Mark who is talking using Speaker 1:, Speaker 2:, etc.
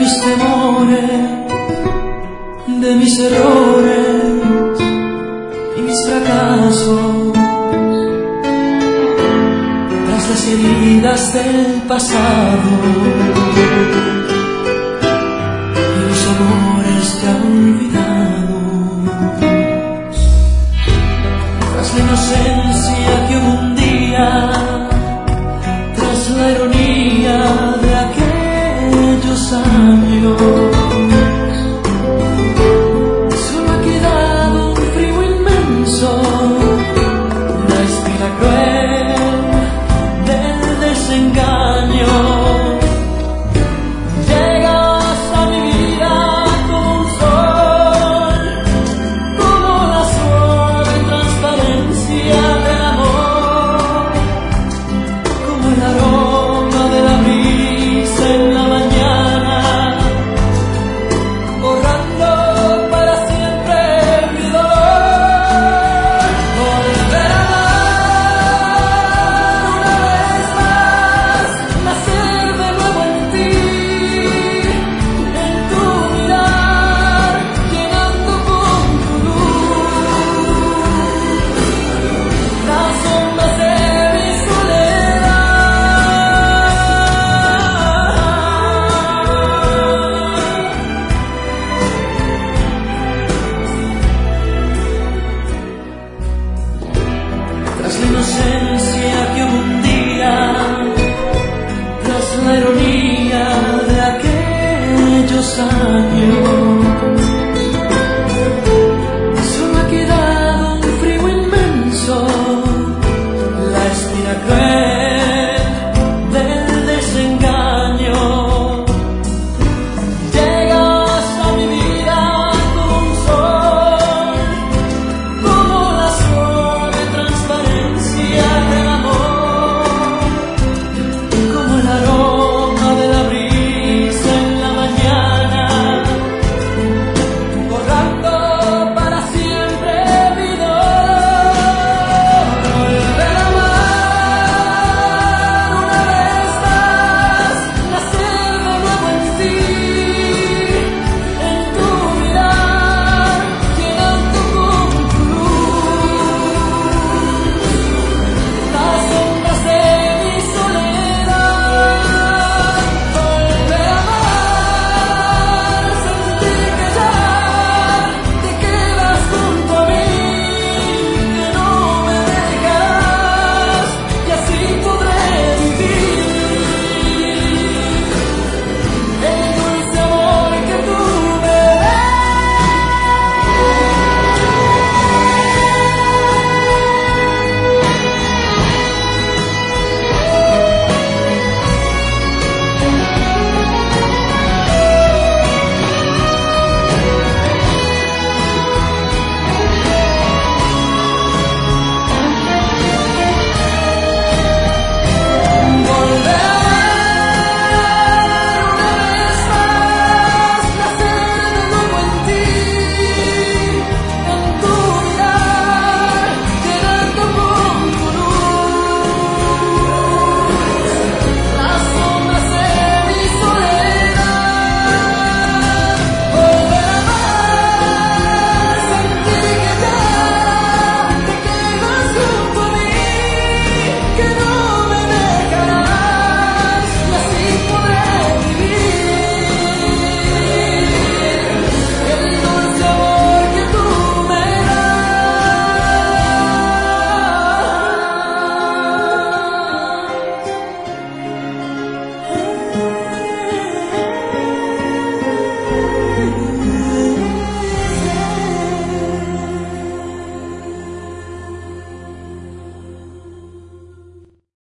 Speaker 1: mis temores, de mis errores y mis fracasos, tras las heridas del pasado y los amores ya olvidados, tras la inocencia que hubo un día, tras la ironía de aquellos años, solo ha quedado un frío inmenso, la espina cruel del desengaño. Llegas a mi vida como un sol, como la suave transparencia del amor, como el aroma de la brisa en la mañana, borrando para siempre mi dolor. Volver a amar una vez más, nacer de nuevo en ti, en tu mirar, llenando con tu luz las sombras de mi soledad. Tras la inocencia que hubo un día, tras la ironía de aquellos años,